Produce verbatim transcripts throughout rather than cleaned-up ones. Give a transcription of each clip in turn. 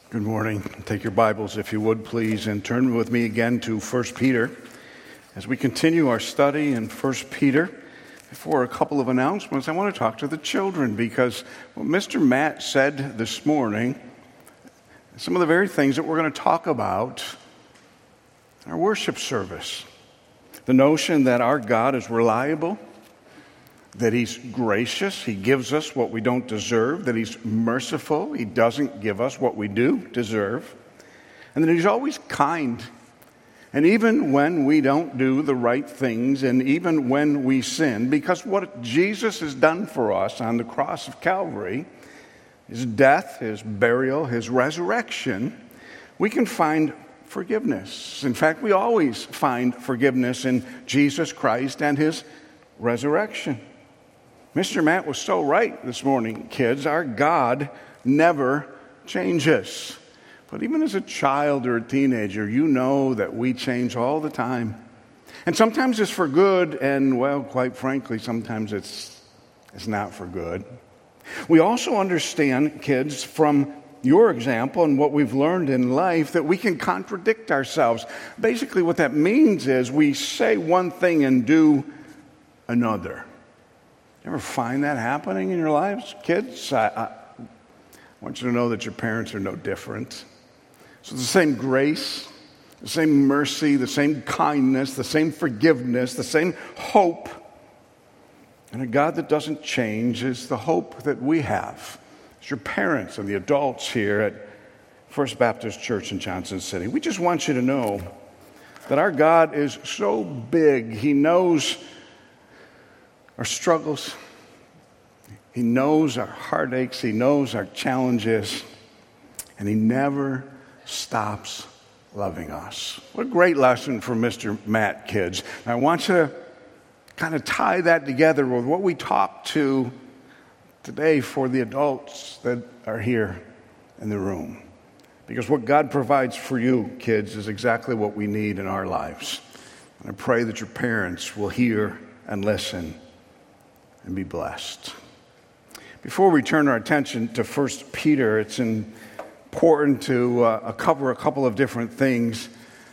Good morning. Take your Bibles, if you would, please, and turn with me again to First Peter. As we continue our study in First Peter, before a couple of announcements, I want to talk to the children because what Mister Matt said this morning, some of the very things that we're going to talk about in our worship service. The notion that our God is reliable, that He's gracious, He gives us what we don't deserve, that He's merciful, He doesn't give us what we do deserve, and that He's always kind. And even when we don't do the right things, and even when we sin, because what Jesus has done for us on the cross of Calvary, His death, His burial, His resurrection, we can find forgiveness. In fact, we always find forgiveness in Jesus Christ and His resurrection. Mister Matt was so right this morning, kids. Our God never changes. But even as a child or a teenager, you know that we change all the time. And sometimes it's for good, and, well, quite frankly, sometimes it's, it's not for good. We also understand, kids, from your example and what we've learned in life, that we can contradict ourselves. Basically, what that means is we say one thing and do another. Ever find that happening in your lives, kids? I, I want you to know that your parents are no different. So the same grace, the same mercy, the same kindness, the same forgiveness, the same hope, and a God that doesn't change is the hope that we have. It's your parents and the adults here at First Baptist Church in Johnson City. We just want you to know that our God is so big, He knows our struggles, He knows our heartaches, He knows our challenges, and He never stops loving us. What a great lesson from Mister Matt, kids. I want you to kind of tie that together with what we talked to today for the adults that are here in the room. Because what God provides for you, kids, is exactly what we need in our lives. And I pray that your parents will hear and listen and be blessed. Before we turn our attention to First Peter, it's important to uh, cover a couple of different things.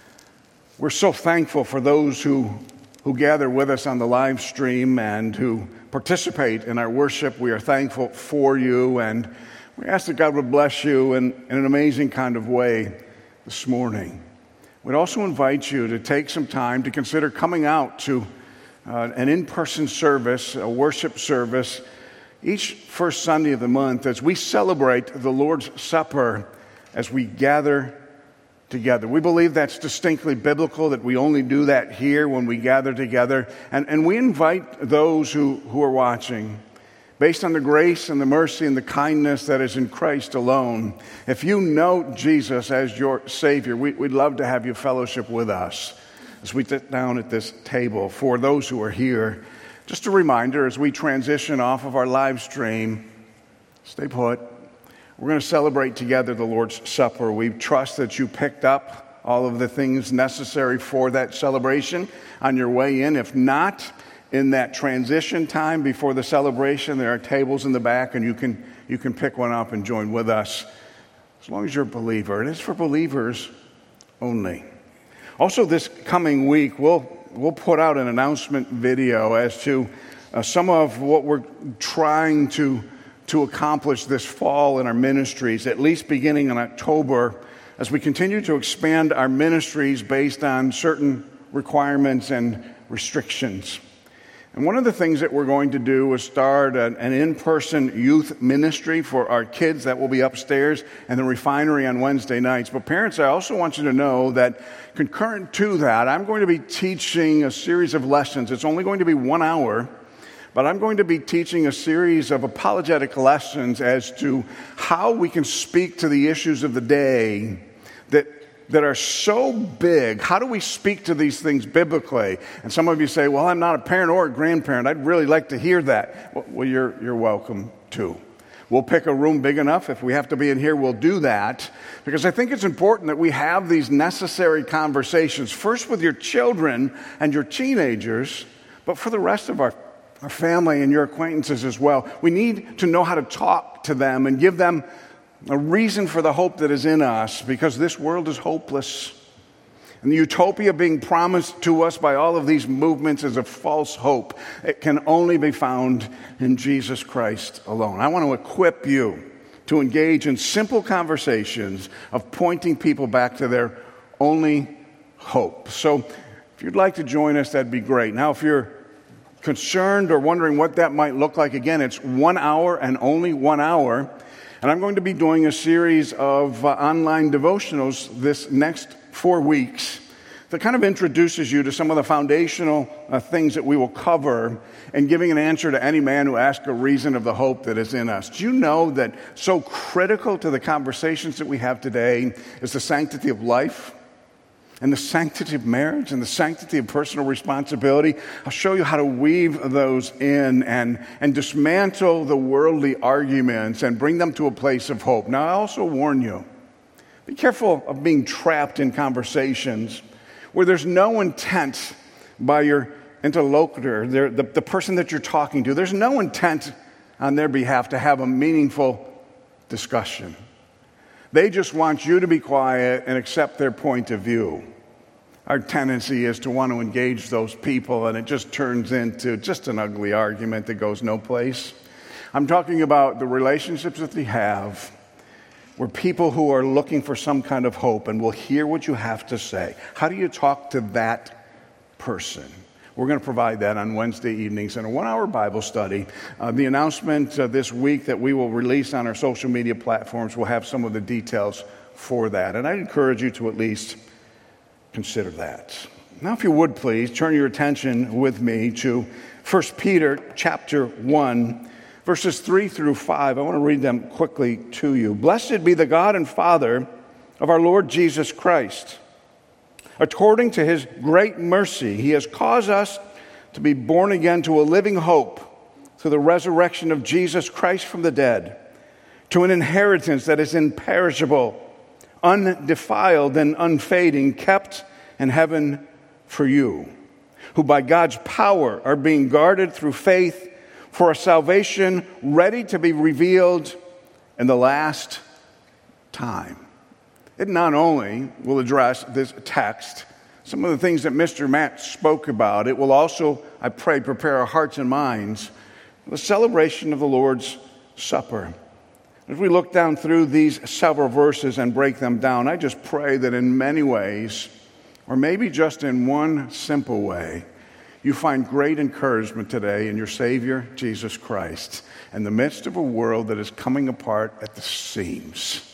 We're so thankful for those who, who gather with us on the live stream and who participate in our worship. We are thankful for you, and we ask that God would bless you in, in an amazing kind of way this morning. We'd also invite you to take some time to consider coming out to Uh, an in-person service, a worship service, each first Sunday of the month as we celebrate the Lord's Supper as we gather together. We believe that's distinctly biblical, that we only do that here when we gather together. And, and we invite those who, who are watching, based on the grace and the mercy and the kindness that is in Christ alone. If you know Jesus as your Savior, we, we'd love to have you fellowship with us as we sit down at this table. For those who are here, just a reminder as we transition off of our live stream, stay put. We're going to celebrate together the Lord's Supper. We trust that you picked up all of the things necessary for that celebration on your way in. If not, in that transition time before the celebration, there are tables in the back, and you can you can pick one up and join with us as long as you're a believer. It is for believers only. Also, this coming week, we'll we'll put out an announcement video as to uh, some of what we're trying to to accomplish this fall in our ministries, at least beginning in October, as we continue to expand our ministries based on certain requirements and restrictions. And one of the things that we're going to do is start an, an in-person youth ministry for our kids that will be upstairs in the refinery on Wednesday nights. But parents, I also want you to know that concurrent to that, I'm going to be teaching a series of lessons. It's only going to be one hour, but I'm going to be teaching a series of apologetic lessons as to how we can speak to the issues of the day that that are so big. How do we speak to these things biblically? And some of you say, well, I'm not a parent or a grandparent. I'd really like to hear that. Well, you're, you're welcome to. We'll pick a room big enough. If we have to be in here, we'll do that. Because I think it's important that we have these necessary conversations, first with your children and your teenagers, but for the rest of our, our family and your acquaintances as well. We need to know how to talk to them and give them a reason for the hope that is in us, because this world is hopeless. And the utopia being promised to us by all of these movements is a false hope. It can only be found in Jesus Christ alone. I want to equip you to engage in simple conversations of pointing people back to their only hope. So if you'd like to join us, that'd be great. Now, if you're concerned or wondering what that might look like, again, it's one hour and only one hour. And I'm going to be doing a series of uh, online devotionals this next four weeks that kind of introduces you to some of the foundational uh, things that we will cover and giving an answer to any man who asks a reason of the hope that is in us. Do you know that so critical to the conversations that we have today is the sanctity of life and the sanctity of marriage and the sanctity of personal responsibility? I'll show you how to weave those in and, and dismantle the worldly arguments and bring them to a place of hope. Now, I also warn you, be careful of being trapped in conversations where there's no intent by your interlocutor, the, the person that you're talking to. There's no intent on their behalf to have a meaningful discussion. They just want you to be quiet and accept their point of view. Our tendency is to want to engage those people, and it just turns into just an ugly argument that goes no place. I'm talking about the relationships that we have where people who are looking for some kind of hope and will hear what you have to say. How do you talk to that person? We're going to provide that on Wednesday evenings in a one-hour Bible study. Uh, the announcement uh, this week that we will release on our social media platforms will have some of the details for that. And I encourage you to at least consider that. Now, if you would please, turn your attention with me to First Peter chapter one, verses three through five. I want to read them quickly to you. Blessed be the God and Father of our Lord Jesus Christ. According to his great mercy, he has caused us to be born again to a living hope through the resurrection of Jesus Christ from the dead, to an inheritance that is imperishable, undefiled, and unfading, kept in heaven for you, who by God's power are being guarded through faith for a salvation ready to be revealed in the last time. It not only will address this text, some of the things that Mister Matt spoke about, it will also, I pray, prepare our hearts and minds for the celebration of the Lord's Supper. As we look down through these several verses and break them down, I just pray that in many ways, or maybe just in one simple way, you find great encouragement today in your Savior, Jesus Christ, in the midst of a world that is coming apart at the seams.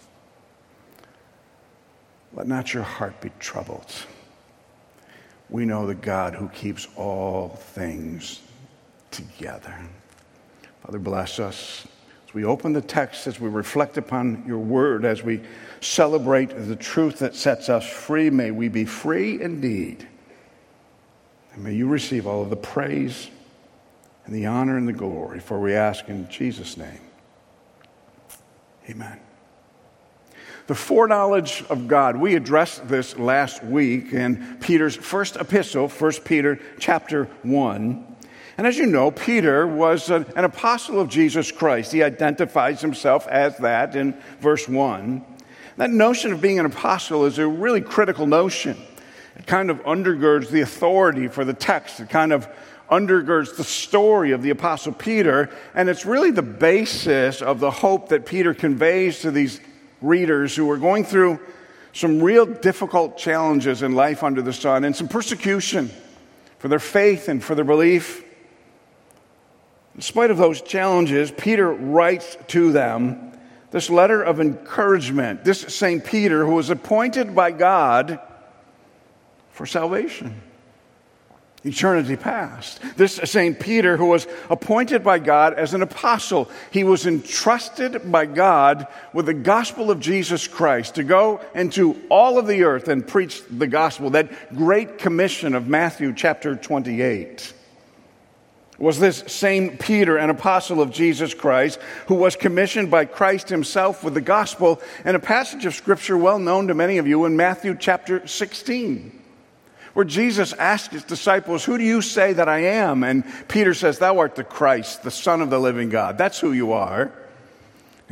Let not your heart be troubled. We know the God who keeps all things together. Father, bless us as we open the text, as we reflect upon your word, as we celebrate the truth that sets us free. May we be free indeed. And may you receive all of the praise and the honor and the glory, for we ask in Jesus' name. Amen. The foreknowledge of God. We addressed this last week in Peter's first epistle, First Peter chapter one. And as you know, Peter was an, an apostle of Jesus Christ. He identifies himself as that in verse one. That notion of being an apostle is a really critical notion. It kind of undergirds the authority for the text. It kind of undergirds the story of the Apostle Peter. And it's really the basis of the hope that Peter conveys to these readers who are going through some real difficult challenges in life under the sun and some persecution for their faith and for their belief. In spite of those challenges, Peter writes to them this letter of encouragement. This Saint Peter, who was appointed by God for salvation, eternity past. This Saint Peter, who was appointed by God as an apostle, he was entrusted by God with the gospel of Jesus Christ to go into all of the earth and preach the gospel, that great commission of Matthew chapter twenty-eight. Was this same Peter, an apostle of Jesus Christ, who was commissioned by Christ himself with the gospel in a passage of scripture well known to many of you in Matthew chapter sixteen. Where Jesus asked his disciples, who do you say that I am? And Peter says, thou art the Christ, the Son of the living God. That's who you are.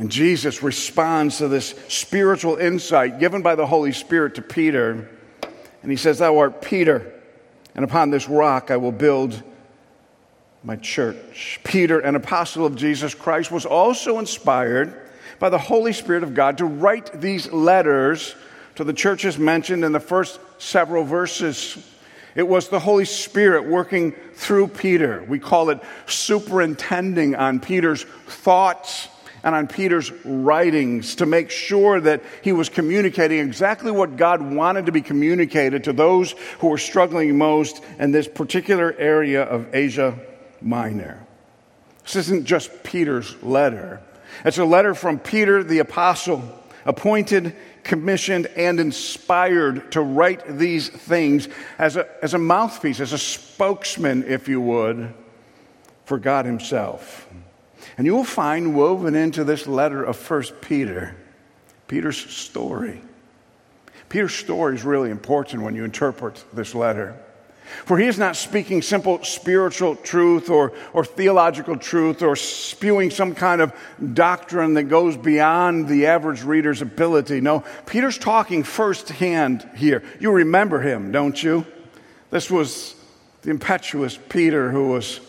And Jesus responds to this spiritual insight given by the Holy Spirit to Peter. And he says, "Thou art Peter, and upon this rock I will build my church." Peter, an apostle of Jesus Christ, was also inspired by the Holy Spirit of God to write these letters to the churches mentioned in the first several verses. It was the Holy Spirit working through Peter. We call it superintending on Peter's thoughts and on Peter's writings to make sure that he was communicating exactly what God wanted to be communicated to those who were struggling most in this particular area of Asia Minor. This isn't just Peter's letter. It's a letter from Peter the apostle, appointed, commissioned, and inspired to write these things as a, as a mouthpiece, as a spokesman, if you would, for God himself. And you will find woven into this letter of First Peter, Peter's story. Peter's story is really important when you interpret this letter. For he is not speaking simple spiritual truth or, or theological truth or spewing some kind of doctrine that goes beyond the average reader's ability. No, Peter's talking firsthand here. You remember him, don't you? This was the impetuous Peter who was,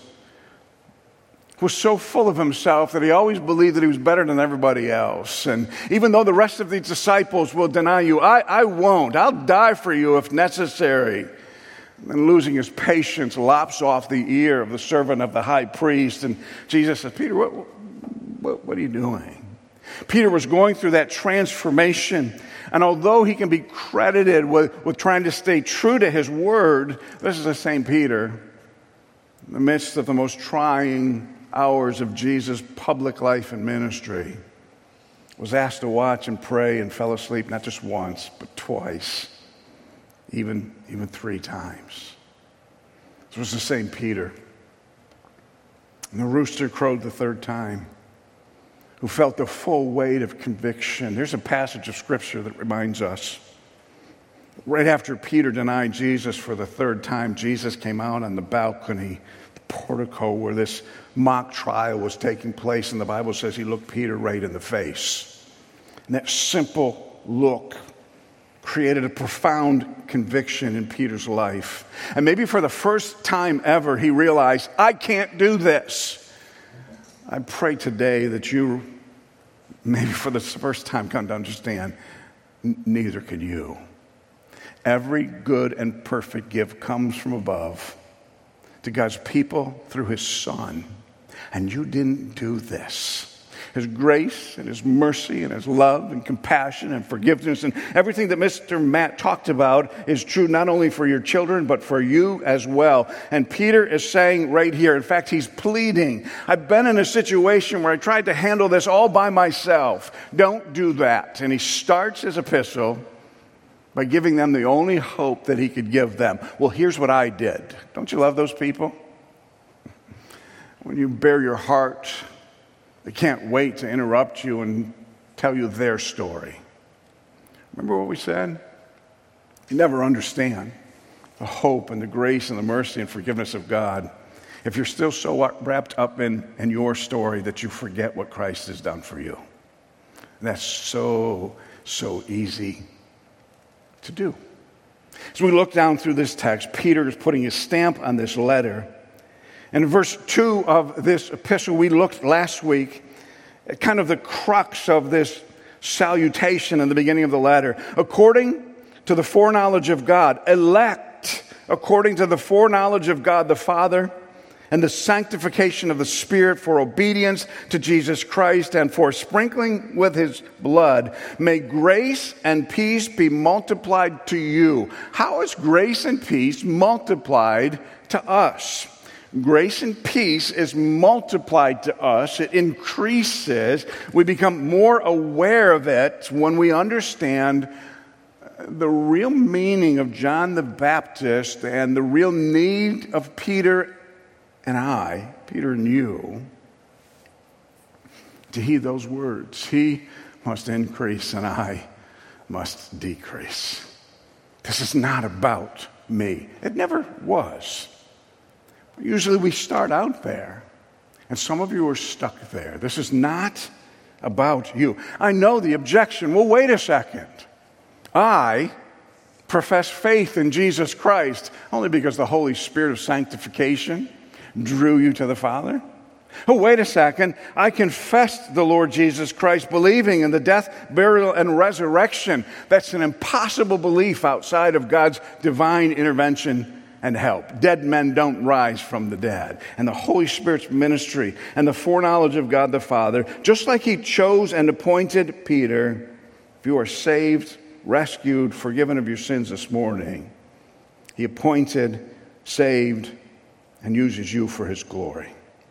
was so full of himself that he always believed that he was better than everybody else. And even though the rest of these disciples will deny you, I, I won't. I'll die for you if necessary. And losing his patience, lops off the ear of the servant of the high priest. And Jesus says, "Peter, what, what, what are you doing?" Peter was going through that transformation. And although he can be credited with, with trying to stay true to his word, this is the same Peter, in the midst of the most trying hours of Jesus' public life and ministry, was asked to watch and pray and fell asleep not just once, but twice. Even, even three times. This was the same Peter. And the rooster crowed the third time, who felt the full weight of conviction. There's a passage of Scripture that reminds us. Right after Peter denied Jesus for the third time, Jesus came out on the balcony, the portico where this mock trial was taking place. And the Bible says he looked Peter right in the face. And that simple look created a profound conviction in Peter's life. And maybe for the first time ever, he realized, I can't do this. I pray today that you, maybe for the first time, come to understand, n- neither can you. Every good and perfect gift comes from above to God's people through his Son. And you didn't do this. His grace and his mercy and his love and compassion and forgiveness and everything that Mister Matt talked about is true not only for your children, but for you as well. And Peter is saying right here, in fact, he's pleading, I've been in a situation where I tried to handle this all by myself. Don't do that. And he starts his epistle by giving them the only hope that he could give them. Well, here's what I did. Don't you love those people? When you bare your heart, they can't wait to interrupt you and tell you their story. Remember what we said? You never understand the hope and the grace and the mercy and forgiveness of God if you're still so wrapped up in, in your story that you forget what Christ has done for you. And that's so, so easy to do. As we look down through this text, Peter is putting his stamp on this letter. And in verse two of this epistle, we looked last week at kind of the crux of this salutation in the beginning of the letter. According to the foreknowledge of God, elect according to the foreknowledge of God the Father, and the sanctification of the Spirit for obedience to Jesus Christ and for sprinkling with his blood, may grace and peace be multiplied to you. How is grace and peace multiplied to us? Grace and peace is multiplied to us. It increases. We become more aware of it when we understand the real meaning of John the Baptist and the real need of Peter and I, Peter and you, to heed those words. He must increase and I must decrease. This is not about me. It never was. Usually we start out there, and some of you are stuck there. This is not about you. I know the objection. Well, wait a second. I profess faith in Jesus Christ only because the Holy Spirit of sanctification drew you to the Father. Oh, wait a second. I confessed the Lord Jesus Christ, believing in the death, burial, and resurrection. That's an impossible belief outside of God's divine intervention and help. Dead men don't rise from the dead. And the Holy Spirit's ministry and the foreknowledge of God the Father, just like He chose and appointed Peter, if you are saved, rescued, forgiven of your sins this morning, He appointed, saved, and uses you for His glory.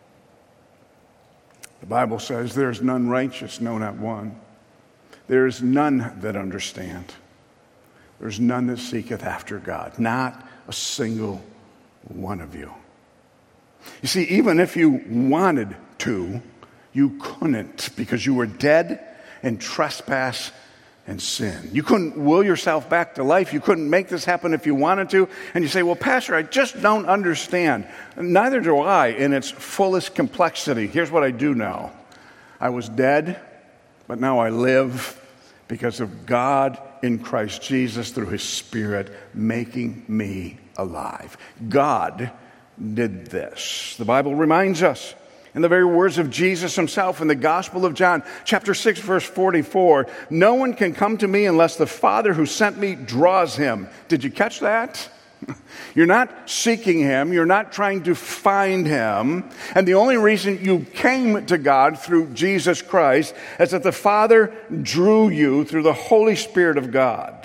The Bible says, there is none righteous, no, not one. There is none that understand. There is none that seeketh after God. Not a single one of you. You see, even if you wanted to, you couldn't, because you were dead in trespass and sin. You couldn't will yourself back to life. You couldn't make this happen if you wanted to. And you say, well, Pastor, I just don't understand. Neither do I in its fullest complexity. Here's what I do know. I was dead, but now I live because of God in Christ Jesus through His Spirit making me alive. God did this. The Bible reminds us in the very words of Jesus Himself in the Gospel of John, chapter six, verse forty-four, no one can come to me unless the Father who sent me draws him. Did you catch that? You're not seeking Him. You're not trying to find Him. And the only reason you came to God through Jesus Christ is that the Father drew you through the Holy Spirit of God.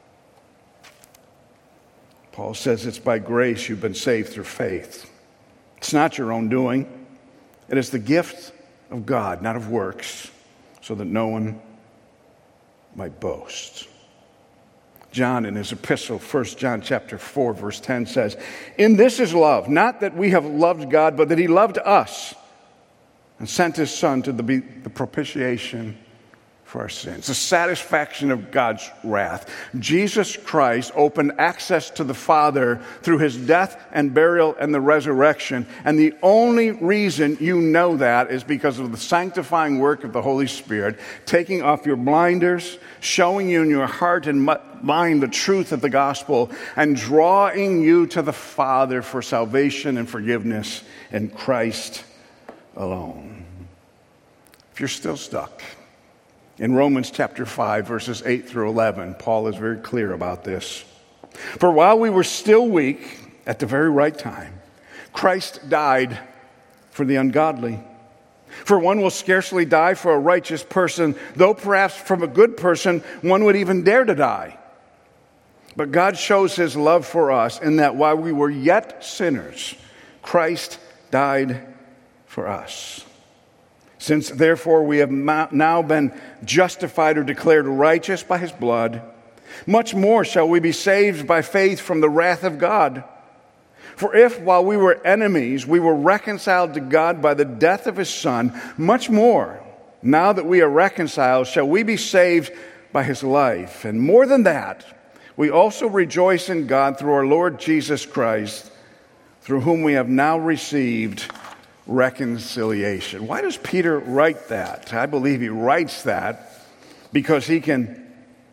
Paul says it's by grace you've been saved through faith. It's not your own doing. It is the gift of God, not of works, so that no one might boast. John in his epistle, First John chapter four, verse ten says, in this is love, not that we have loved God, but that He loved us and sent His Son to be the propitiation for our sins, the satisfaction of God's wrath. Jesus Christ opened access to the Father through His death and burial and the resurrection. And the only reason you know that is because of the sanctifying work of the Holy Spirit, taking off your blinders, showing you in your heart and mind the truth of the gospel, and drawing you to the Father for salvation and forgiveness in Christ alone. If you're still stuck, in Romans chapter five, verses eight through eleven, Paul is very clear about this. For while we were still weak, at the very right time, Christ died for the ungodly. For one will scarcely die for a righteous person, though perhaps from a good person one would even dare to die. But God shows His love for us in that while we were yet sinners, Christ died for us. Since therefore we have now been justified or declared righteous by His blood, much more shall we be saved by faith from the wrath of God. For if while we were enemies we were reconciled to God by the death of His Son, much more, now that we are reconciled, shall we be saved by His life. And more than that, we also rejoice in God through our Lord Jesus Christ, through whom we have now received reconciliation. Why does Peter write that? I believe he writes that because he can,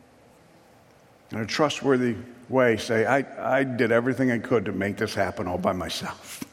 in a trustworthy way, say, I, I did everything I could to make this happen all by myself.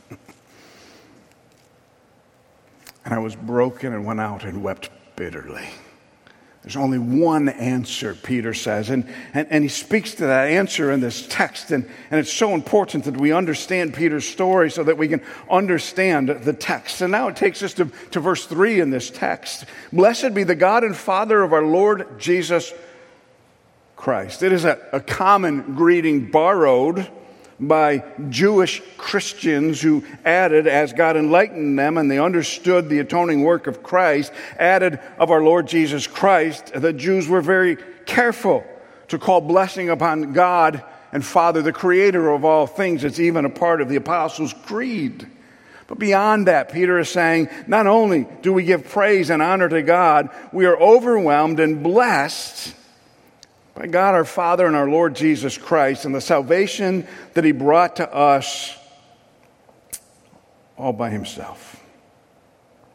And I was broken and went out and wept bitterly. There's only one answer, Peter says, and, and, and he speaks to that answer in this text, and, and it's so important that we understand Peter's story so that we can understand the text. And now it takes us to, to verse three in this text. Blessed be the God and Father of our Lord Jesus Christ. It is a, a common greeting borrowed by Jewish Christians who added, as God enlightened them and they understood the atoning work of Christ, added of our Lord Jesus Christ. The Jews were very careful to call blessing upon God and Father, the creator of all things. It's even a part of the Apostles' Creed. But beyond that, Peter is saying, not only do we give praise and honor to God, we are overwhelmed and blessed by God our Father and our Lord Jesus Christ and the salvation that He brought to us all by Himself.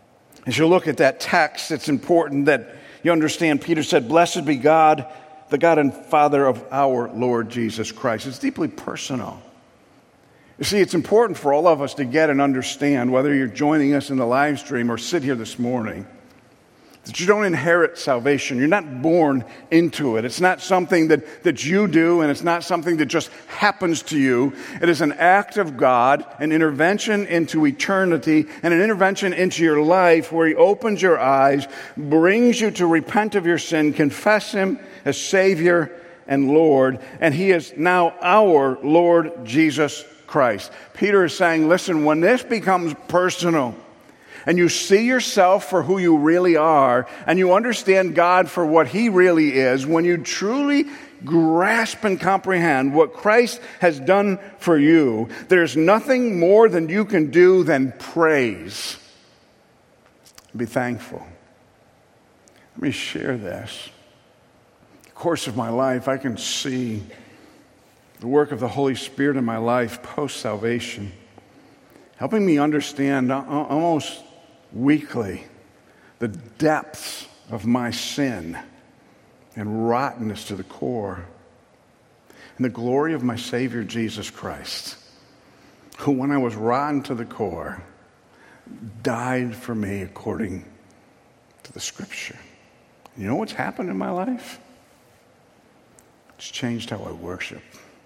As you look at that text, it's important that you understand Peter said, "Blessed be God, the God and Father of our Lord Jesus Christ." It's deeply personal. You see, it's important for all of us to get and understand, whether you're joining us in the live stream or sit here this morning, that you don't inherit salvation. You're not born into it. It's not something that, that you do, and it's not something that just happens to you. It is an act of God, an intervention into eternity, and an intervention into your life where He opens your eyes, brings you to repent of your sin, confess Him as Savior and Lord, and He is now our Lord Jesus Christ. Peter is saying, listen, when this becomes personal, and you see yourself for who you really are, and you understand God for what He really is, when you truly grasp and comprehend what Christ has done for you, there's nothing more than you can do than praise. Be thankful. Let me share this. In the course of my life, I can see the work of the Holy Spirit in my life post-salvation, helping me understand almost weekly the depths of my sin and rottenness to the core, and the glory of my Savior Jesus Christ, who, when I was rotten to the core, died for me according to the Scripture. You know what's happened in my life? It's changed how I worship.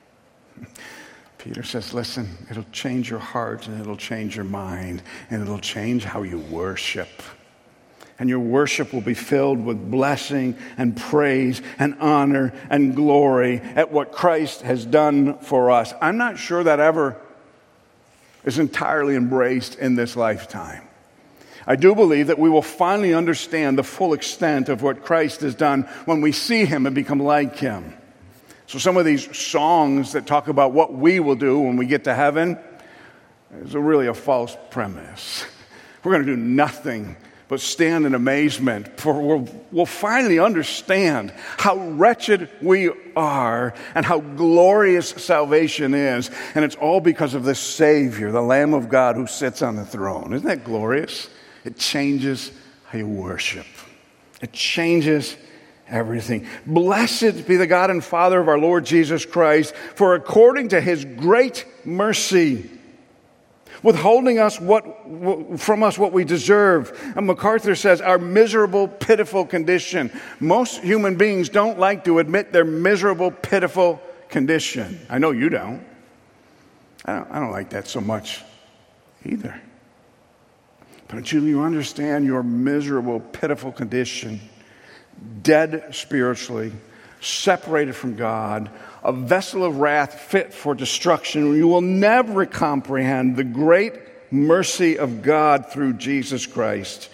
Peter says, listen, it'll change your heart, and it'll change your mind, and it'll change how you worship. And your worship will be filled with blessing and praise and honor and glory at what Christ has done for us. I'm not sure that ever is entirely embraced in this lifetime. I do believe that we will finally understand the full extent of what Christ has done when we see Him and become like Him. So some of these songs that talk about what we will do when we get to heaven is a really a false premise. We're going to do nothing but stand in amazement, for we'll, we'll finally understand how wretched we are and how glorious salvation is. And it's all because of this Savior, the Lamb of God, who sits on the throne. Isn't that glorious? It changes how you worship. It changes everything. Blessed be the God and Father of our Lord Jesus Christ, for according to His great mercy, withholding us what from us what we deserve. And MacArthur says, our miserable, pitiful condition. Most human beings don't like to admit their miserable, pitiful condition. I know you don't. I don't, I don't like that so much either. But until you understand your miserable, pitiful condition, dead spiritually, separated from God, a vessel of wrath fit for destruction, you will never comprehend the great mercy of God through Jesus Christ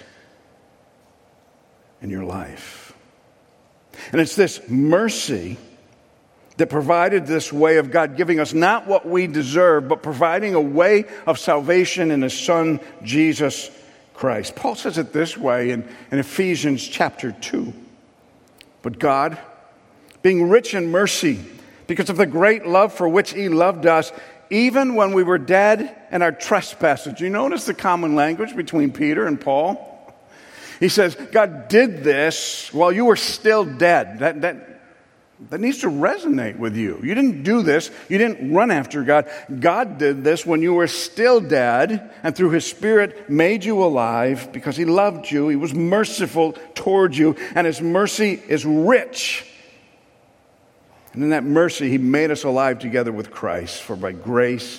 in your life. And it's this mercy that provided this way of God giving us not what we deserve, but providing a way of salvation in His Son, Jesus Christ. Paul says it this way in, in Ephesians chapter two. But God, being rich in mercy, because of the great love for which He loved us, even when we were dead in our trespasses. You notice the common language between Peter and Paul? He says, God did this while you were still dead. That, that, that needs to resonate with you. You didn't do this. You didn't run after God. God did this when you were still dead, and through His Spirit made you alive because He loved you. He was merciful toward you, and His mercy is rich. And in that mercy, He made us alive together with Christ, for by grace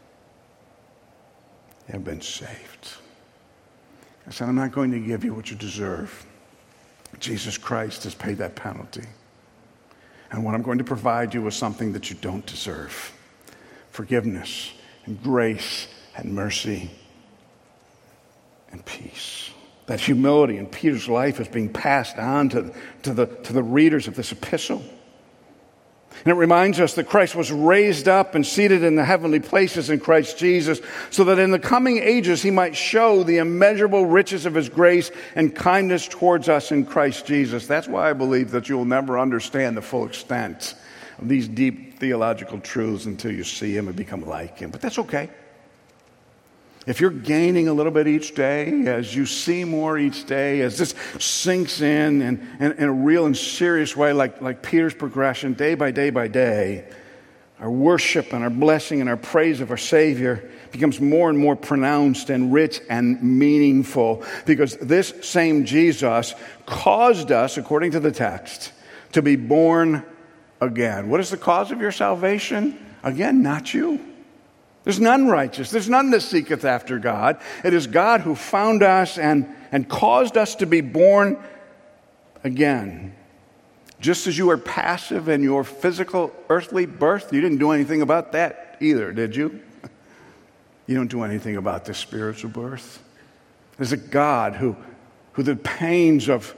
you have been saved. I said, I'm not going to give you what you deserve. Jesus Christ has paid that penalty. And what I'm going to provide you is something that you don't deserve. Forgiveness and grace and mercy and peace. That humility in Peter's life is being passed on to, to, the, to the readers of this epistle. And it reminds us that Christ was raised up and seated in the heavenly places in Christ Jesus, so that in the coming ages He might show the immeasurable riches of His grace and kindness towards us in Christ Jesus. That's why I believe that you'll never understand the full extent of these deep theological truths until you see Him and become like Him. But that's okay. if you're gaining a little bit each day, as you see more each day, as this sinks in and in, in a real and serious way, like, like Peter's progression, day by day by day, our worship and our blessing and our praise of our Savior becomes more and more pronounced and rich and meaningful, because this same Jesus caused us, according to the text, to be born again. What is the cause of your salvation? Again, not you. There's none righteous. There's none that seeketh after God. It is God who found us and, and caused us to be born again. Just as you were passive in your physical earthly birth, you didn't do anything about that either, did you? You don't do anything about the spiritual birth. There's a God who, who the pains of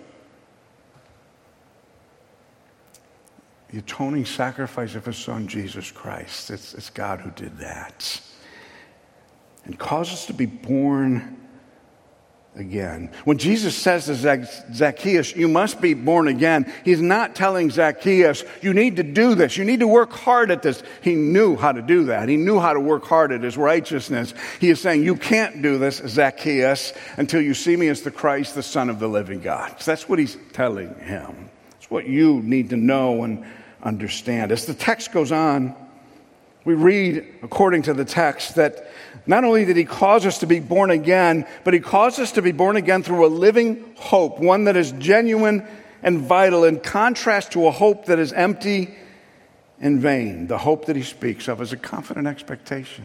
the atoning sacrifice of his Son, Jesus Christ, it's, it's God who did that. And caused us to be born again. When Jesus says to Zacchaeus, you must be born again, he's not telling Zacchaeus, you need to do this, you need to work hard at this. He knew how to do that. He knew how to work hard at his righteousness. He is saying, you can't do this, Zacchaeus, until you see me as the Christ, the Son of the living God. So that's what he's telling him. It's what you need to know and understand. As the text goes on, we read, according to the text, that not only did he cause us to be born again, but he caused us to be born again through a living hope, one that is genuine and vital, in contrast to a hope that is empty and vain. The hope that he speaks of is a confident expectation.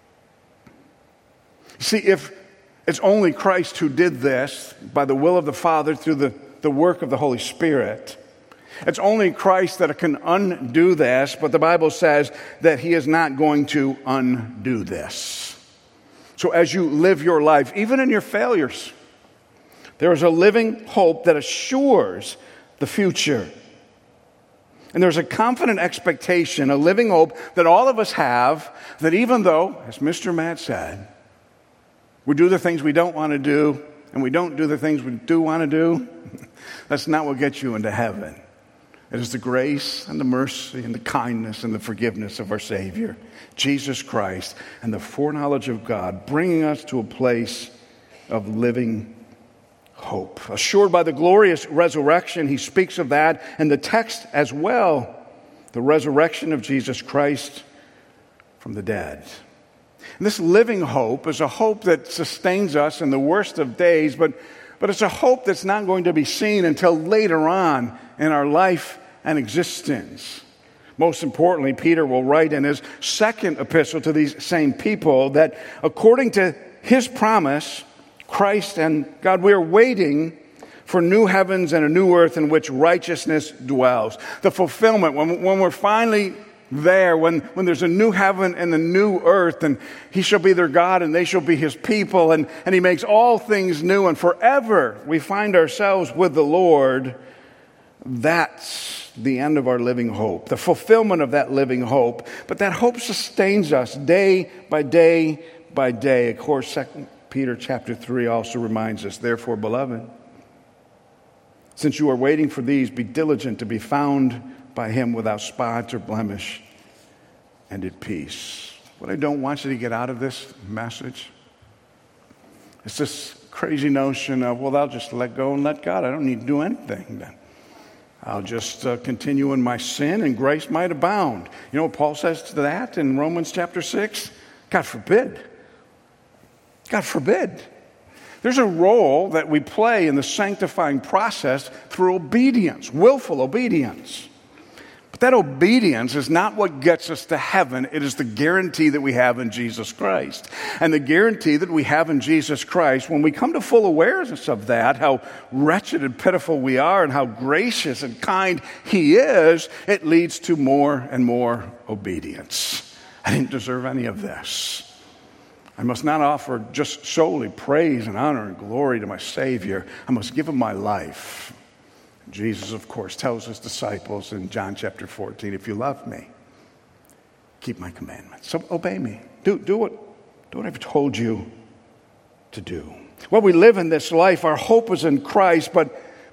See, if it's only Christ who did this by the will of the Father through the, the work of the Holy Spirit, it's only Christ that can undo this, but the Bible says that he is not going to undo this. So as you live your life, even in your failures, there is a living hope that assures the future. And there's a confident expectation, a living hope that all of us have, that even though, as Mister Matt said, we do the things we don't want to do, and we don't do the things we do want to do, that's not what gets you into heaven. It is the grace and the mercy and the kindness and the forgiveness of our Savior, Jesus Christ, and the foreknowledge of God, bringing us to a place of living hope. Assured by the glorious resurrection, he speaks of that, and the text as well, the resurrection of Jesus Christ from the dead. And this living hope is a hope that sustains us in the worst of days, but, but it's a hope that's not going to be seen until later on in our life and existence. Most importantly, Peter will write in his second epistle to these same people that according to his promise, Christ and God, we are waiting for new heavens and a new earth in which righteousness dwells. The fulfillment, when, when we're finally there, when, when there's a new heaven and a new earth, and he shall be their God and they shall be his people, and, and he makes all things new, and forever we find ourselves with the Lord. That's the end of our living hope, the fulfillment of that living hope. But that hope sustains us day by day by day. Of course, Second Peter chapter three also reminds us, therefore, beloved, since you are waiting for these, be diligent to be found by him without spot or blemish and at peace. What I don't want you to get out of this message is this crazy notion of, well, I'll just let go and let God. I don't need to do anything then. I'll just uh, continue in my sin and grace might abound. You know what Paul says to that in Romans chapter six? God forbid. God forbid. There's a role that we play in the sanctifying process through obedience, willful obedience. But that obedience is not what gets us to heaven. It is the guarantee that we have in Jesus Christ. And the guarantee that we have in Jesus Christ, when we come to full awareness of that, how wretched and pitiful we are and how gracious and kind he is, it leads to more and more obedience. I didn't deserve any of this. I must not offer just solely praise and honor and glory to my Savior. I must give him my life. Jesus, of course, tells his disciples in John chapter fourteen, if you love me, keep my commandments. So obey me. Do, do, what, do what I've told you to do. Well, we live in this life. Our hope is in Christ, but,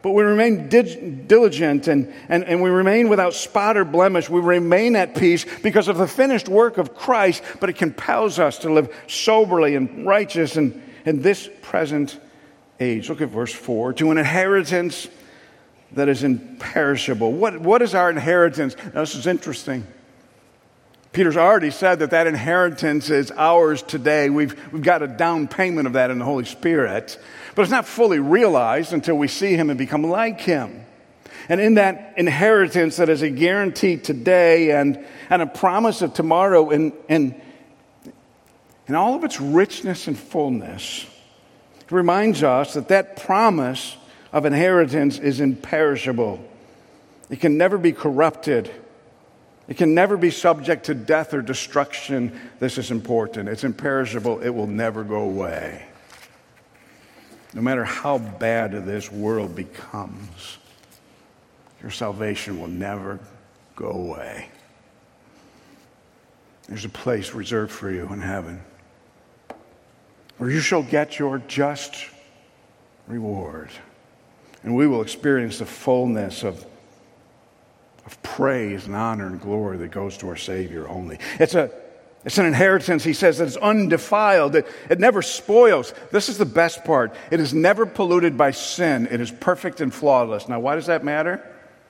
But we remain dig- diligent and, and, and we remain without spot or blemish. We remain at peace because of the finished work of Christ, but it compels us to live soberly and righteous in, in this present age. Look at verse four. To an inheritance that is imperishable. What, what is our inheritance? Now, this is interesting. Peter's already said that that inheritance is ours today. We've, we've got a down payment of that in the Holy Spirit. But it's not fully realized until we see him and become like him. And in that inheritance that is a guarantee today and, and a promise of tomorrow and, and, and all of its richness and fullness, it reminds us that that promise of inheritance is imperishable. It can never be corrupted. It can never be subject to death or destruction. This is important. It's imperishable. It will never go away. No matter how bad this world becomes, your salvation will never go away. There's a place reserved for you in heaven where you shall get your just reward. And we will experience the fullness of of praise and honor and glory that goes to our Savior only. It's a it's an inheritance, he says, that is undefiled. It, it never spoils. This is the best part. It is never polluted by sin. It is perfect and flawless. Now, why does that matter?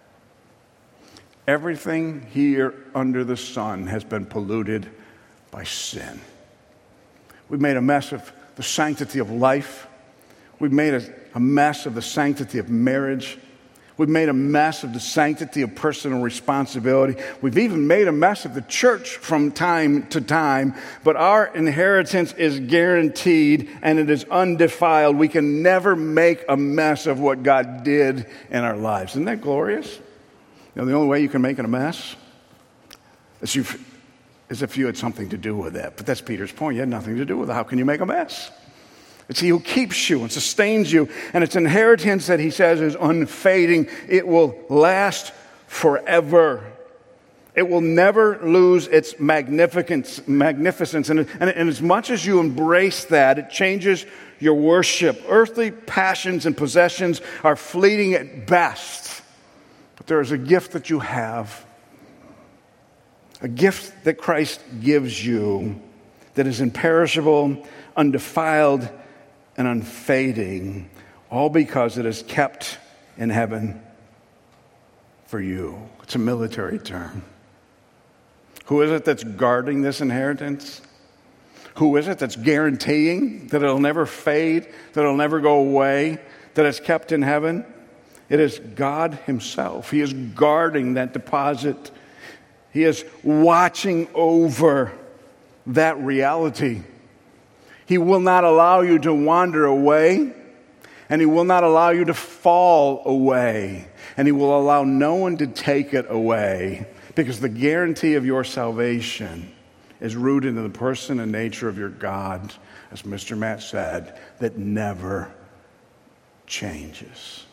Everything here under the sun has been polluted by sin. We've made a mess of the sanctity of life. We've made a, a mess of the sanctity of marriage. We've made a mess of the sanctity of personal responsibility. We've even made a mess of the church from time to time. But our inheritance is guaranteed and it is undefiled. We can never make a mess of what God did in our lives. Isn't that glorious? You know, the only way you can make it a mess is, you, is if you had something to do with it. But that's Peter's point. You had nothing to do with it. How can you make a mess? It's he who keeps you and sustains you. And it's inheritance that he says is unfading. It will last forever. It will never lose its magnificence. magnificence. And, and, and as much as you embrace that, it changes your worship. Earthly passions and possessions are fleeting at best. But there is a gift that you have. A gift that Christ gives you that is imperishable, undefiled, and unfading, all because it is kept in heaven for you. It's a military term. Who is it that's guarding this inheritance? Who is it that's guaranteeing that it'll never fade, that it'll never go away, that it's kept in heaven? It is God himself. He is guarding that deposit. He is watching over that reality. He will not allow you to wander away, and he will not allow you to fall away, and he will allow no one to take it away, because the guarantee of your salvation is rooted in the person and nature of your God, as Mister Matt said, that never changes.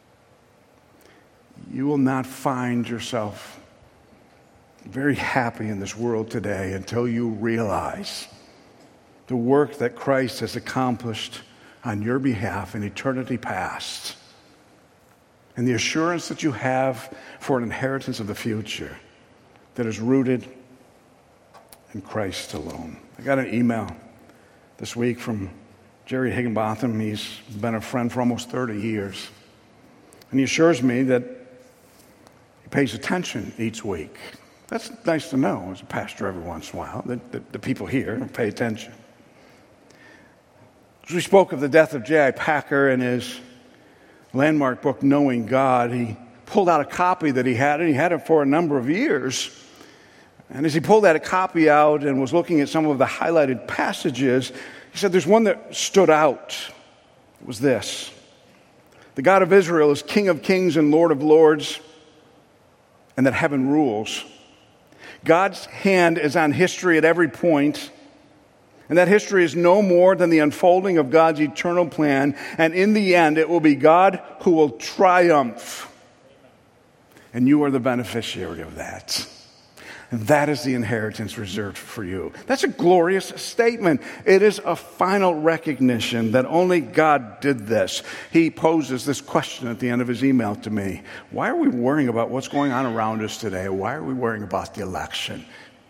You will not find yourself very happy in this world today until you realize the work that Christ has accomplished on your behalf in eternity past, and the assurance that you have for an inheritance of the future that is rooted in Christ alone. I got an email this week from Jerry Higginbotham. He's been a friend for almost thirty years. And he assures me that he pays attention each week. That's nice to know as a pastor every once in a while, that the, the people here pay attention. As we spoke of the death of J I Packer in his landmark book, Knowing God, he pulled out a copy that he had, and he had it for a number of years. And as he pulled that copy out and was looking at some of the highlighted passages, he said there's one that stood out. It was this: the God of Israel is King of kings and Lord of lords, and that heaven rules. God's hand is on history at every point, and that history is no more than the unfolding of God's eternal plan, and in the end it will be God who will triumph, and you are the beneficiary of that. And that is the inheritance reserved for you. That's a glorious statement. It is a final recognition that only God did this. He poses this question at the end of his email to me. Why are we worrying about what's going on around us today? Why are we worrying about the election?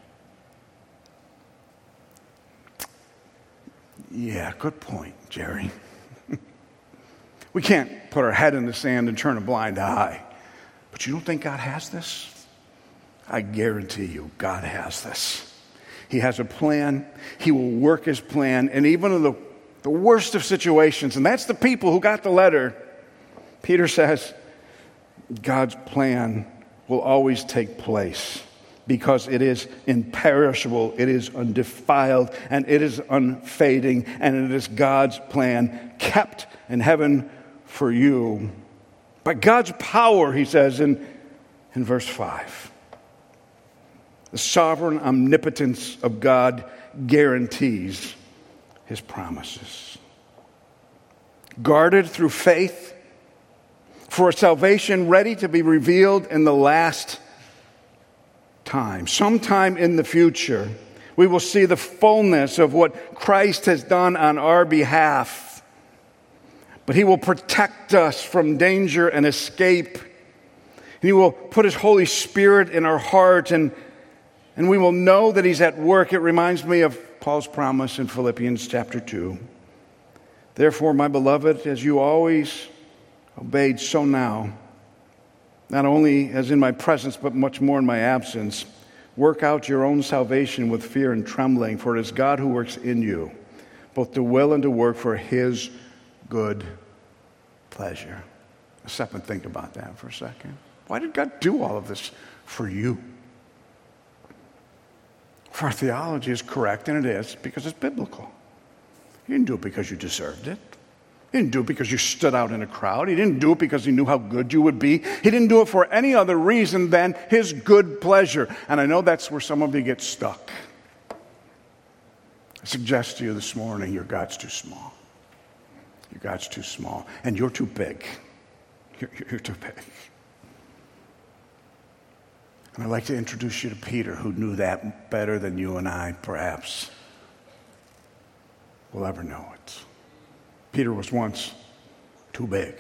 Yeah, good point, Jerry. We can't put our head in the sand and turn a blind eye. But you don't think God has this? I guarantee you, God has this. He has a plan. He will work his plan. And even in the, the worst of situations, and that's the people who got the letter, Peter says, God's plan will always take place because it is imperishable, it is undefiled, and it is unfading, and it is God's plan kept in heaven for you. By God's power, he says in, in verse five. The sovereign omnipotence of God guarantees his promises. Guarded through faith for a salvation ready to be revealed in the last time. Sometime in the future, we will see the fullness of what Christ has done on our behalf. But he will protect us from danger and escape. He will put his Holy Spirit in our heart, and And we will know that he's at work. It reminds me of Paul's promise in Philippians chapter two. Therefore, my beloved, as you always obeyed, so now, not only as in my presence, but much more in my absence, work out your own salvation with fear and trembling, for it is God who works in you, both to will and to work for his good pleasure. Stop and think about that for a second. Why did God do all of this for you? If our theology is correct, and it is, because it's biblical. He didn't do it because you deserved it. He didn't do it because you stood out in a crowd. He didn't do it because he knew how good you would be. He didn't do it for any other reason than his good pleasure. And I know that's where some of you get stuck. I suggest to you this morning, your God's too small. Your God's too small. And you're too big. You're, you're too big. And I'd like to introduce you to Peter, who knew that better than you and I, perhaps, will ever know it. Peter was once too big.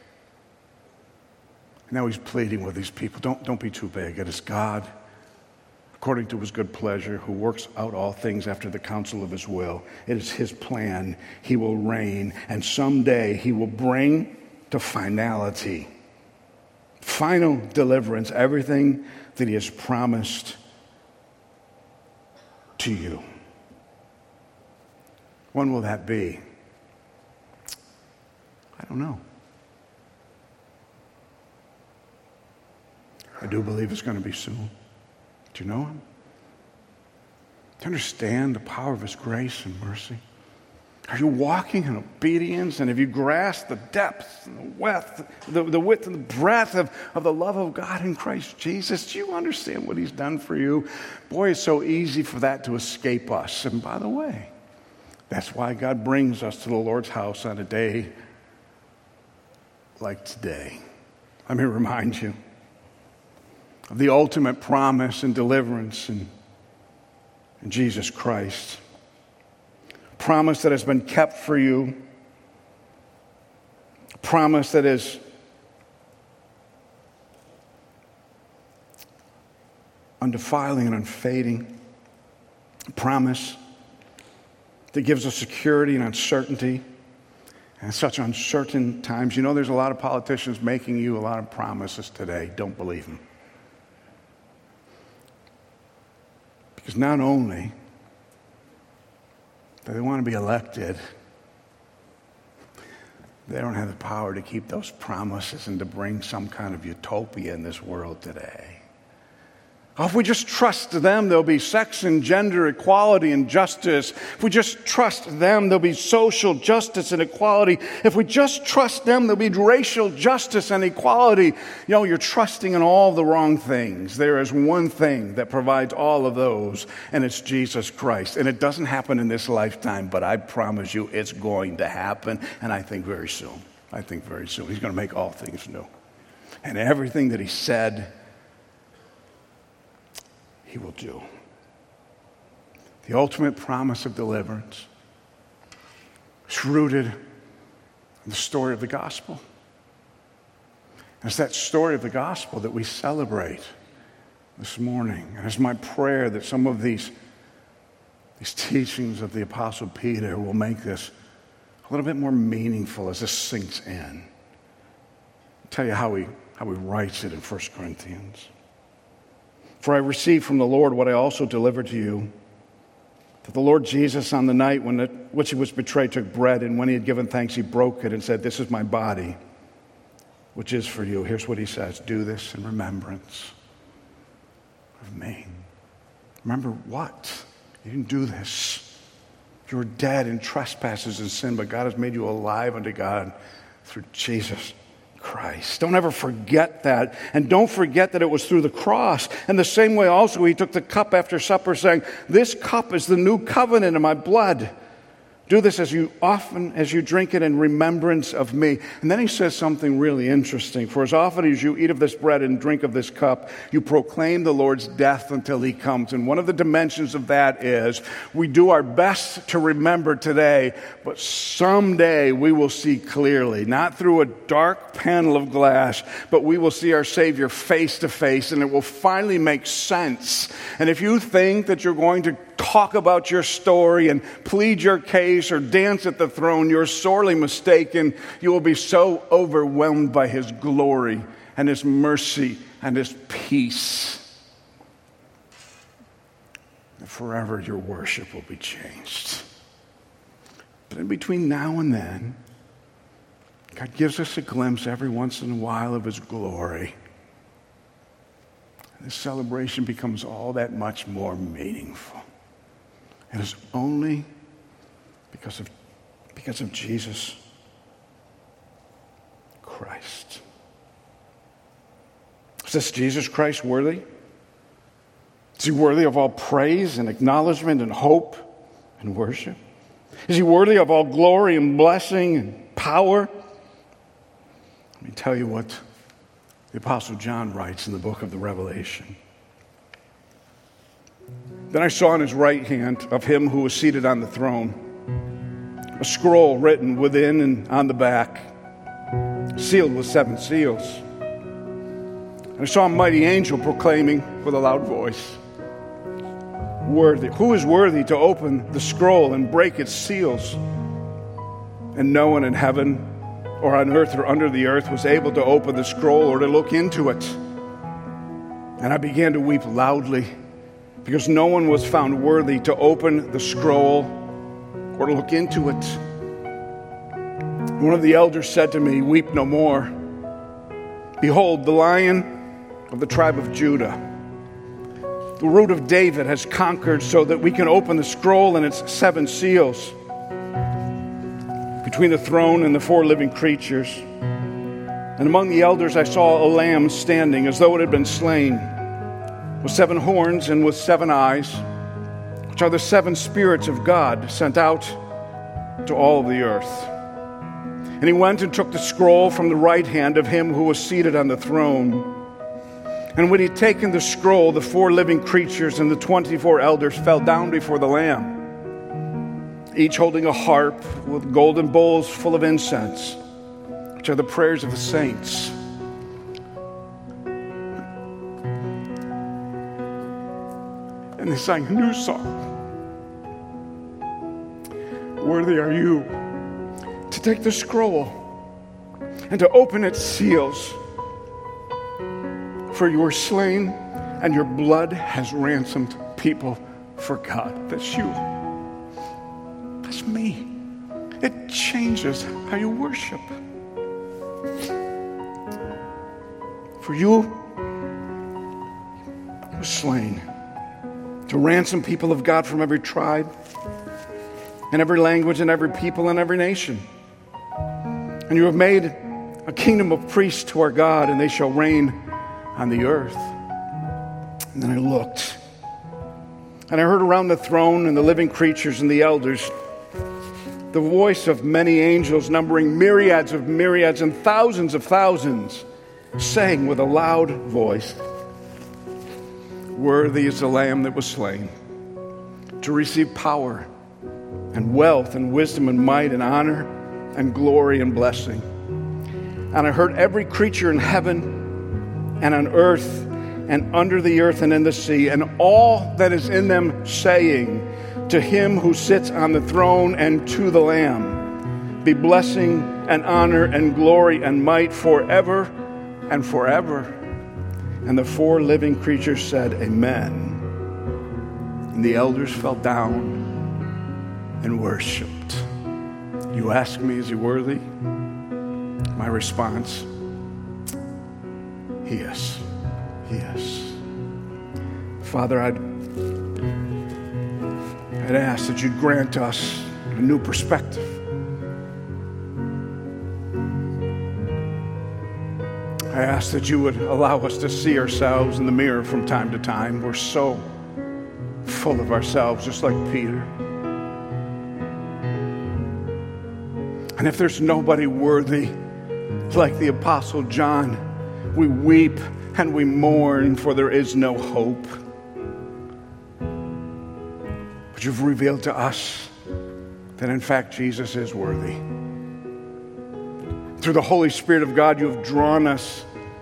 Now he's pleading with these people, don't, don't be too big. It is God, according to his good pleasure, who works out all things after the counsel of his will. It is his plan. He will reign, and someday he will bring to finality, final deliverance, everything that he has promised to you. When will that be? I don't know. I do believe it's going to be soon. Do you know him? Do you understand the power of his grace and mercy? Are you walking in obedience? And have you grasped the depth and the width, the, the width and the breadth of, of the love of God in Christ Jesus? Do you understand what he's done for you? Boy, it's so easy for that to escape us. And by the way, that's why God brings us to the Lord's house on a day like today. Let me remind you of the ultimate promise and deliverance in, in Jesus Christ. Promise that has been kept for you. Promise that is undefiling and unfading. Promise that gives us security and uncertainty. And such uncertain times. You know, there's a lot of politicians making you a lot of promises today. Don't believe them. Because not only do they want to be elected, they don't have the power to keep those promises and to bring some kind of utopia in this world today. Oh, if we just trust them, there'll be sex and gender equality and justice. If we just trust them, there'll be social justice and equality. If we just trust them, there'll be racial justice and equality. You know, you're trusting in all the wrong things. There is one thing that provides all of those, and it's Jesus Christ. And it doesn't happen in this lifetime, but I promise you it's going to happen, and I think very soon. I think very soon. He's going to make all things new. And everything that he said he will do. The ultimate promise of deliverance is rooted in the story of the gospel. And it's that story of the gospel that we celebrate this morning. And it's my prayer that some of these, these teachings of the Apostle Peter will make this a little bit more meaningful as this sinks in. I'll tell you how he, how he writes it in First Corinthians. For I received from the Lord what I also delivered to you, that the Lord Jesus on the night when it, which he was betrayed took bread, and when he had given thanks he broke it and said, "This is my body, which is for you." Here's what he says: "Do this in remembrance of me." Remember what? You didn't do this. You were dead in trespasses and sin, but God has made you alive unto God through Jesus Christ. Don't ever forget that. And don't forget that it was through the cross. And the same way also he took the cup after supper, saying, "This cup is the new covenant in my blood. Do this as you often as you drink it in remembrance of me." And then he says something really interesting. "For as often as you eat of this bread and drink of this cup, you proclaim the Lord's death until he comes." And one of the dimensions of that is we do our best to remember today, but someday we will see clearly, not through a dark panel of glass, but we will see our Savior face to face, and it will finally make sense. And if you think that you're going to talk about your story and plead your case or dance at the throne, you're sorely mistaken. You will be so overwhelmed by his glory and his mercy and his peace that forever your worship will be changed. But in between now and then, God gives us a glimpse every once in a while of his glory. And this celebration becomes all that much more meaningful. It is only because of, because of Jesus Christ. Is this Jesus Christ worthy? Is he worthy of all praise and acknowledgement and hope and worship? Is he worthy of all glory and blessing and power? Let me tell you what the Apostle John writes in the book of the Revelation. "Then I saw in his right hand of him who was seated on the throne a scroll written within and on the back, sealed with seven seals. And I saw a mighty angel proclaiming with a loud voice, 'Worthy, who is worthy to open the scroll and break its seals?' And no one in heaven or on earth or under the earth was able to open the scroll or to look into it. And I began to weep loudly, because no one was found worthy to open the scroll or to look into it. One of the elders said to me, 'Weep no more. Behold, the Lion of the tribe of Judah, the root of David, has conquered so that we can open the scroll and its seven seals.' Between the throne and the four living creatures, and among the elders I saw a lamb standing as though it had been slain, with seven horns and with seven eyes, which are the seven spirits of God sent out to all of the earth. And he went and took the scroll from the right hand of him who was seated on the throne. And when he had taken the scroll, the four living creatures and the twenty-four elders fell down before the Lamb, each holding a harp with golden bowls full of incense, which are the prayers of the saints. And they sang a new song. Worthy are you to take the scroll and to open its seals. For you were slain, and your blood has ransomed people for God. That's you. That's me. It changes how you worship. For you were slain to ransom people of God from every tribe and every language and every people and every nation. And you have made a kingdom of priests to our God, and they shall reign on the earth. And then I looked, and I heard around the throne and the living creatures and the elders the voice of many angels, numbering myriads of myriads and thousands of thousands, saying with a loud voice, Worthy is the Lamb that was slain to receive power and wealth and wisdom and might and honor and glory and blessing. And I heard every creature in heaven and on earth and under the earth and in the sea, and all that is in them, saying, to him who sits on the throne and to the Lamb, be blessing and honor and glory and might forever and forever. And the four living creatures said, Amen. And the elders fell down and worshiped. You ask me, is he worthy? My response, he is. He is. Father, I'd, I'd ask that you'd grant us a new perspective. I ask that you would allow us to see ourselves in the mirror from time to time. We're so full of ourselves, just like Peter. And if there's nobody worthy like the Apostle John, we weep and we mourn, for there is no hope. But you've revealed to us that in fact Jesus is worthy. Through the Holy Spirit of God, you have drawn us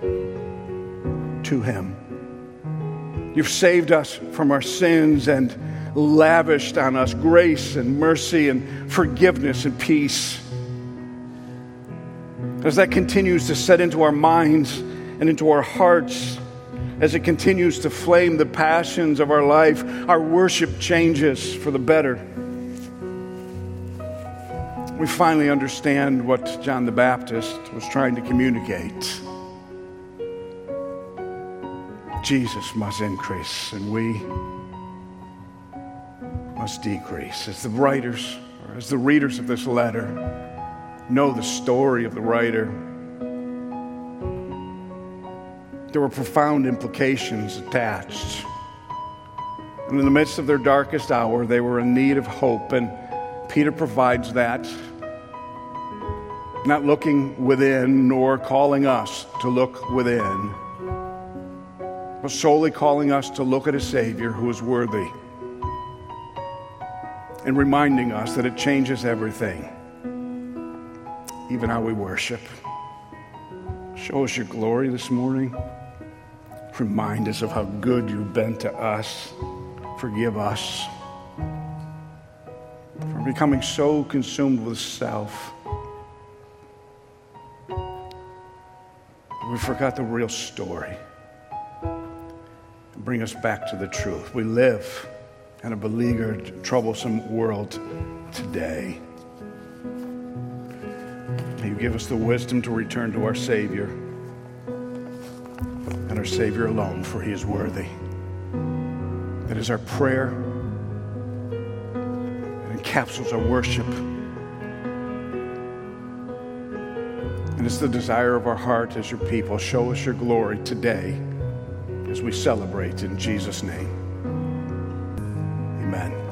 to him. You've saved us from our sins and lavished on us grace and mercy and forgiveness and peace. As that continues to set into our minds and into our hearts, as it continues to flame the passions of our life, our worship changes for the better. We finally understand what John the Baptist was trying to communicate. Jesus must increase and we must decrease. As the writers, or as the readers of this letter know the story of the writer, there were profound implications attached. And in the midst of their darkest hour, they were in need of hope, and Peter provides that, not looking within nor calling us to look within, but solely calling us to look at a Savior who is worthy, and reminding us that it changes everything, even how we worship. Show us your glory this morning. Remind us of how good you've been to us. Forgive us for becoming so consumed with self. We forgot the real story. Bring us back to the truth. We live in a beleaguered, troublesome world today. May you give us the wisdom to return to our Savior, and our Savior alone, for he is worthy. That is our prayer. It encapsulates our worship. And it's the desire of our heart as your people. Show us your glory today as we celebrate in Jesus' name. Amen.